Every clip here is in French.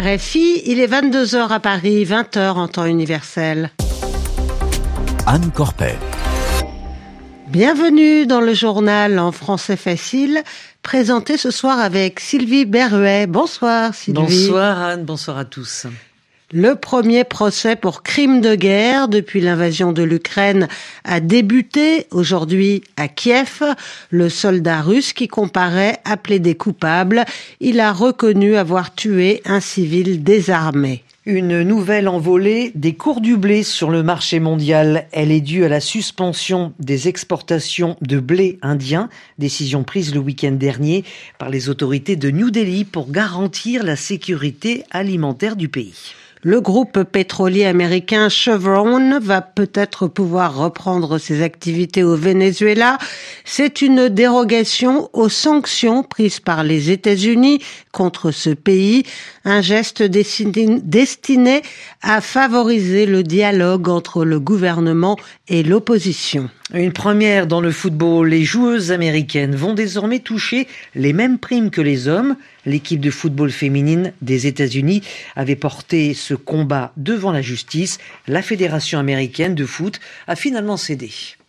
RFI, il est 22h à Paris, 20h en temps universel. Anne Corpet. Bienvenue dans le journal en français facile, présenté ce soir avec Sylvie Berruet. Bonsoir Sylvie. Bonsoir Anne, bonsoir à tous. Le premier procès pour crime de guerre depuis l'invasion de l'Ukraine a débuté aujourd'hui à Kiev. Le soldat russe qui comparaît a plaidé coupable. Il a reconnu avoir tué un civil désarmé. Une nouvelle envolée des cours du blé sur le marché mondial. Elle est due à la suspension des exportations de blé indien, décision prise le week-end dernier par les autorités de New Delhi pour garantir la sécurité alimentaire du pays. Le groupe pétrolier américain Chevron va peut-être pouvoir reprendre ses activités au Venezuela. C'est une dérogation aux sanctions prises par les États-Unis contre ce pays, un geste destiné à favoriser le dialogue entre le gouvernement et l'opposition. Une première dans le football, les joueuses américaines vont désormais toucher les mêmes primes que les hommes. L'équipe de football féminine des États-Unis avait porté ce combat devant la justice. La Fédération américaine de foot a finalement cédé.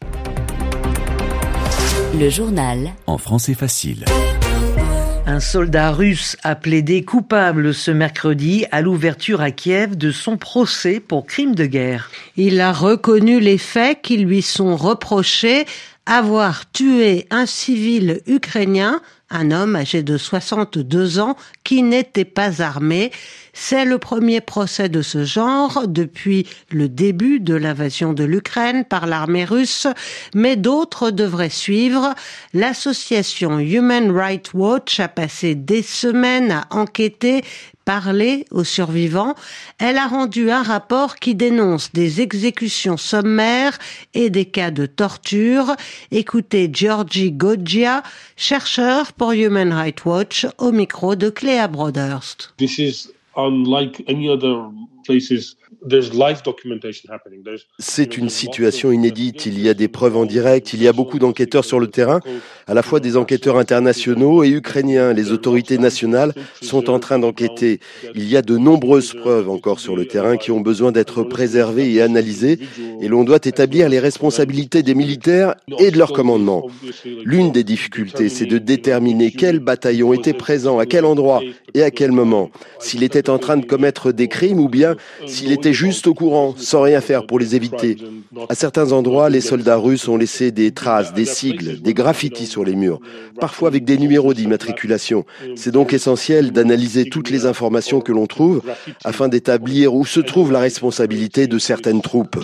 Le journal en français facile. Un soldat russe a plaidé coupable ce mercredi à l'ouverture à Kiev de son procès pour crime de guerre. Il a reconnu les faits qui lui sont reprochés, avoir tué un civil ukrainien, un homme âgé de 62 ans qui n'était pas armé. C'est le premier procès de ce genre depuis le début de l'invasion de l'Ukraine par l'armée russe, mais d'autres devraient suivre. L'association Human Rights Watch a passé des semaines à enquêter, parler aux survivants. Elle a rendu un rapport qui dénonce des exécutions sommaires et des cas de torture. Écoutez Georgi Goggia, chercheur pour Human Rights Watch, au micro de Cléa Broderst. This is unlike any other places. There's live documentation happening. C'est une situation inédite. Il y a des preuves en direct. Il y a beaucoup d'enquêteurs sur le terrain, à la fois des enquêteurs internationaux et ukrainiens. Les autorités nationales sont en train d'enquêter. Il y a de nombreuses preuves encore sur le terrain qui ont besoin d'être préservées et analysées. Et l'on doit établir les responsabilités des militaires et de leur commandement. L'une des difficultés, c'est de déterminer quel bataillon était présent, à quel endroit et à quel moment. S'il était en train de commettre des crimes ou bien s'il était juste au courant, sans rien faire pour les éviter. À certains endroits, les soldats russes ont laissé des traces, des sigles, des graffitis sur les murs, parfois avec des numéros d'immatriculation. C'est donc essentiel d'analyser toutes les informations que l'on trouve afin d'établir où se trouve la responsabilité de certaines troupes.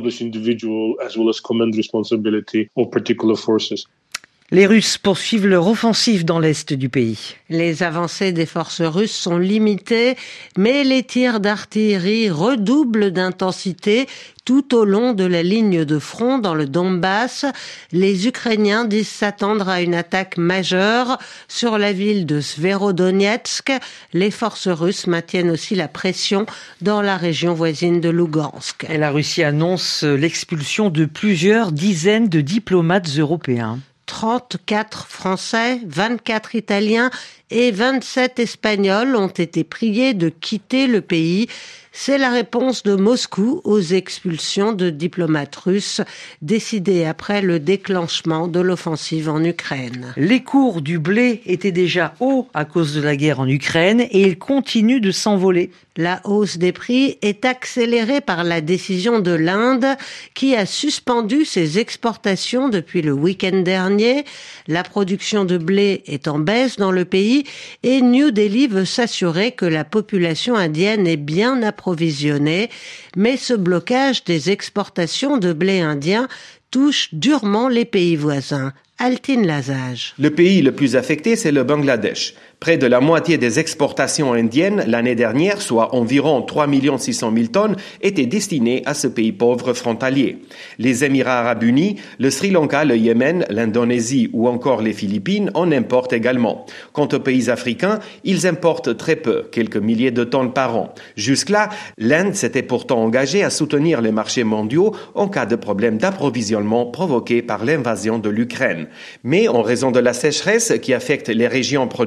Les Russes poursuivent leur offensive dans l'est du pays. Les avancées des forces russes sont limitées, mais les tirs d'artillerie redoublent d'intensité tout au long de la ligne de front dans le Donbass. Les Ukrainiens disent s'attendre à une attaque majeure sur la ville de Severodonetsk. Les forces russes maintiennent aussi la pression dans la région voisine de Lugansk. Et la Russie annonce l'expulsion de plusieurs dizaines de diplomates européens. 34 Français, 24 Italiens et 27 Espagnols ont été priés de quitter le pays. C'est la réponse de Moscou aux expulsions de diplomates russes décidées après le déclenchement de l'offensive en Ukraine. Les cours du blé étaient déjà hauts à cause de la guerre en Ukraine et ils continuent de s'envoler. La hausse des prix est accélérée par la décision de l'Inde qui a suspendu ses exportations depuis le week-end dernier. La production de blé est en baisse dans le pays et New Delhi veut s'assurer que la population indienne est bien approvisionnée. Mais ce blocage des exportations de blé indien touche durement les pays voisins. Altine Lazage. Le pays le plus affecté, c'est le Bangladesh. Près de la moitié des exportations indiennes l'année dernière, soit environ 3 600 000 tonnes, étaient destinées à ce pays pauvre frontalier. Les Émirats arabes unis, le Sri Lanka, le Yémen, l'Indonésie ou encore les Philippines en importent également. Quant aux pays africains, ils importent très peu, quelques milliers de tonnes par an. Jusque-là, l'Inde s'était pourtant engagée à soutenir les marchés mondiaux en cas de problème d'approvisionnement provoqué par l'invasion de l'Ukraine. Mais en raison de la sécheresse qui affecte les régions productrices,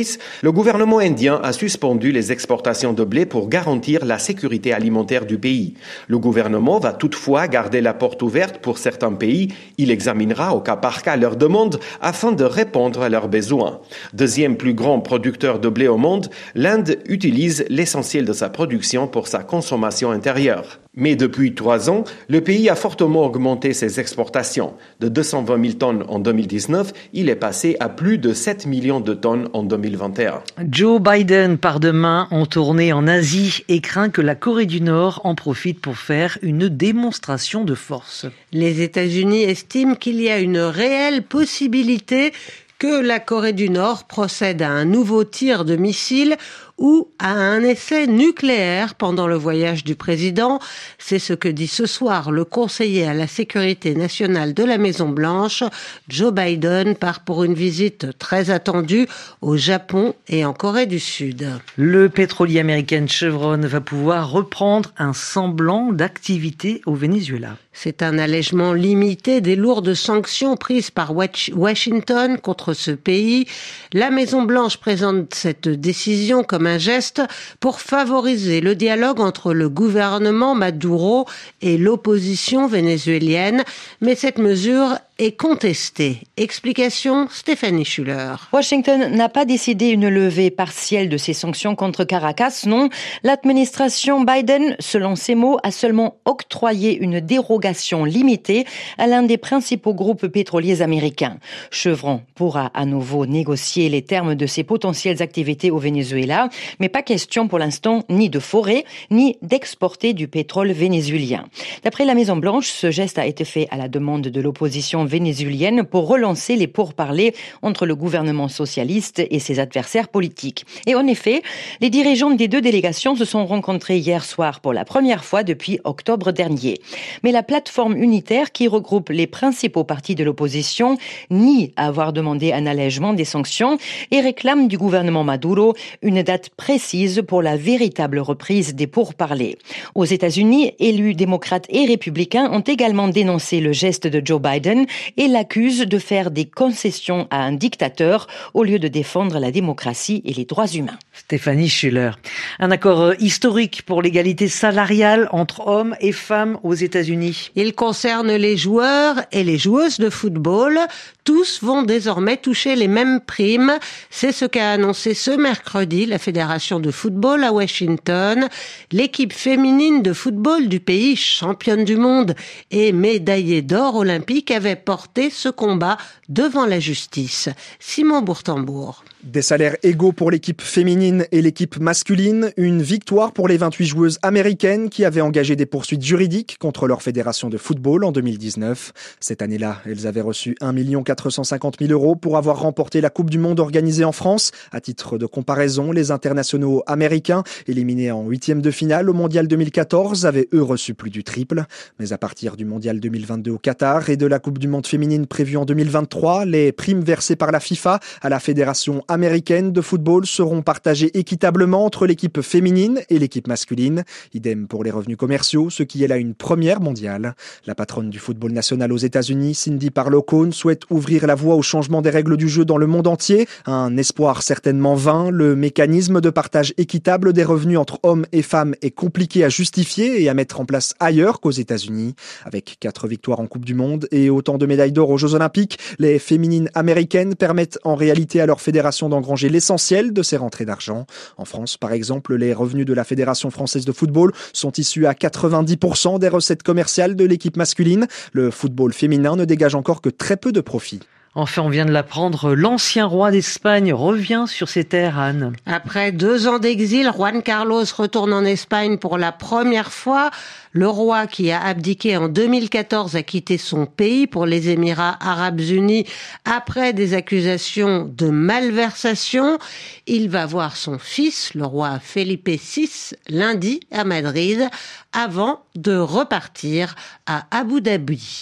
Chris, le gouvernement indien a suspendu les exportations de blé pour garantir la sécurité alimentaire du pays. Le gouvernement va toutefois garder la porte ouverte pour certains pays. Il examinera au cas par cas leurs demandes afin de répondre à leurs besoins. Deuxième plus grand producteur de blé au monde, l'Inde utilise l'essentiel de sa production pour sa consommation intérieure. Mais depuis 3 ans, le pays a fortement augmenté ses exportations. De 220 000 tonnes en 2019, il est passé à plus de 7 millions de tonnes en 2021. Joe Biden part demain en tournée en Asie et craint que la Corée du Nord en profite pour faire une démonstration de force. Les États-Unis estiment qu'il y a une réelle possibilité que la Corée du Nord procède à un nouveau tir de missile ou à un essai nucléaire pendant le voyage du président. C'est ce que dit ce soir le conseiller à la sécurité nationale de la Maison-Blanche. Joe Biden part pour une visite très attendue au Japon et en Corée du Sud. Le pétrolier américain Chevron va pouvoir reprendre un semblant d'activité au Venezuela. C'est un allègement limité des lourdes sanctions prises par Washington contre ce pays. La Maison-Blanche présente cette décision comme un geste pour favoriser le dialogue entre le gouvernement Maduro et l'opposition vénézuélienne. Mais cette mesure est contestée. Explication, Stéphanie Schuller. Washington n'a pas décidé une levée partielle de ses sanctions contre Caracas, non. L'administration Biden, selon ses mots, a seulement octroyé une dérogation limitée à l'un des principaux groupes pétroliers américains. Chevron pourra à nouveau négocier les termes de ses potentielles activités au Venezuela, mais pas question pour l'instant ni de forer, ni d'exporter du pétrole vénézuélien. D'après la Maison-Blanche, ce geste a été fait à la demande de l'opposition vénézuélienne pour relancer les pourparlers entre le gouvernement socialiste et ses adversaires politiques. Et en effet, les dirigeants des deux délégations se sont rencontrés hier soir pour la première fois depuis octobre dernier. Mais la plateforme unitaire qui regroupe les principaux partis de l'opposition nie avoir demandé un allègement des sanctions et réclame du gouvernement Maduro une date précise pour la véritable reprise des pourparlers. Aux États-Unis, élus démocrates et républicains ont également dénoncé le geste de Joe Biden et l'accusent de faire des concessions à un dictateur au lieu de défendre la démocratie et les droits humains. Stéphanie Schuller. Un accord historique pour l'égalité salariale entre hommes et femmes aux États-Unis. Il concerne les joueurs et les joueuses de football. Tous vont désormais toucher les mêmes primes. C'est ce qu'a annoncé ce mercredi la Fédération de football à Washington. L'équipe féminine de football du pays, championne du monde et médaillée d'or olympique, avait porté ce combat devant la justice. Simon Bourtambourg. Des salaires égaux pour l'équipe féminine et l'équipe masculine, une victoire pour les 28 joueuses américaines qui avaient engagé des poursuites juridiques contre leur fédération de football en 2019. Cette année-là, elles avaient reçu 1 450 000 € pour avoir remporté la Coupe du Monde organisée en France. À titre de comparaison, les internationaux américains, éliminés en 8e de finale au Mondial 2014, avaient eux reçu plus du triple. Mais à partir du Mondial 2022 au Qatar et de la Coupe du Monde féminine prévue en 2023, les primes versées par la FIFA à la Fédération américaine de football seront partagées équitablement entre l'équipe féminine et l'équipe masculine. Idem pour les revenus commerciaux, ce qui est là une première mondiale. La patronne du football national aux États-Unis, Cindy Parlow-Cohn, souhaite ouvrir la voie au changement des règles du jeu dans le monde entier. Un espoir certainement vain. Le mécanisme de partage équitable des revenus entre hommes et femmes est compliqué à justifier et à mettre en place ailleurs qu'aux États-Unis. Avec 4 victoires en Coupe du Monde et autant de médailles d'or aux Jeux Olympiques, les féminines américaines permettent en réalité à leur fédération d'engranger l'essentiel de ces rentrées d'argent. En France, par exemple, les revenus de la Fédération française de football sont issus à 90% des recettes commerciales de l'équipe masculine. Le football féminin ne dégage encore que très peu de profits. Enfin, on vient de l'apprendre, l'ancien roi d'Espagne revient sur ses terres, Anne. Après 2 ans d'exil, Juan Carlos retourne en Espagne pour la première fois. Le roi qui a abdiqué en 2014 a quitté son pays pour les Émirats arabes unis après des accusations de malversation. Il va voir son fils, le roi Felipe VI, lundi à Madrid, avant de repartir à Abu Dhabi.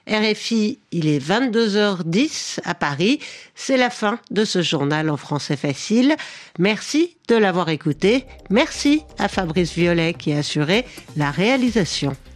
RFI, il est 22h10 à Paris. C'est la fin de ce journal en français facile. Merci de l'avoir écouté. Merci à Fabrice Violet qui a assuré la réalisation.